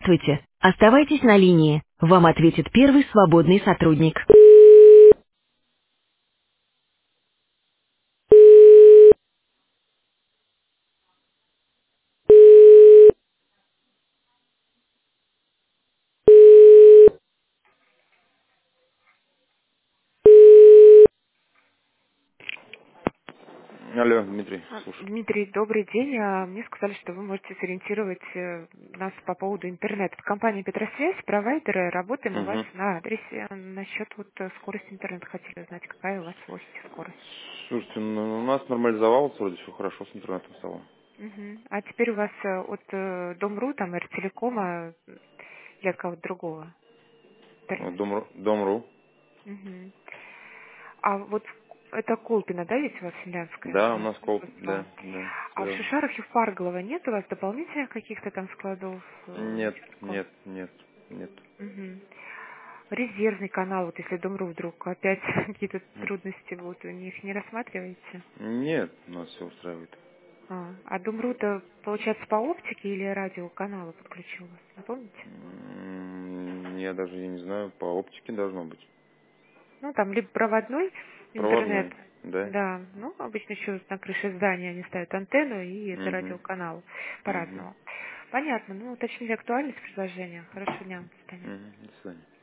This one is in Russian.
Здравствуйте. Оставайтесь на линии. Вам ответит первый свободный сотрудник. Алло, Дмитрий, слушай. Дмитрий, добрый день. Мне сказали, что вы можете сориентировать нас по поводу интернета. В компании Петросвязь, провайдеры, работаем у вас Угу. на адресе. Насчет скорости интернета хотели узнать, какая у вас в офисе скорость. Слушайте, ну, у нас нормализовалось, вроде все хорошо с интернетом стало. Мгм. А теперь у вас от Дом.ру, там, Ртелекома или от кого-то другого Вот интернет? Дом.ру. Мгм. А вот это Колпино, да, ведь у вас финляндское Да, у нас кол, производство? да, А все в верно. Шишарах и в Парголово нет у вас дополнительных каких-то там складов? Нет, Чего-то нет, нет, нет. Мгм. Резервный канал, вот если Дом.ру вдруг опять какие-то М. трудности будут, у них не рассматриваете? Нет, нас все устраивает. А Дом.ру-то, получается, по оптике или радиоканалу подключил вас, не помните? Я даже я не знаю, по оптике должно быть. Ну, там либо проводной интернет, Проводной, да? да, ну, обычно еще на крыше здания они ставят антенну, и это Угу. радиоканал Угу. по-разному. Понятно, ну, уточнили актуальность предложения. Хорошего дня, до свидания. Угу. До свидания.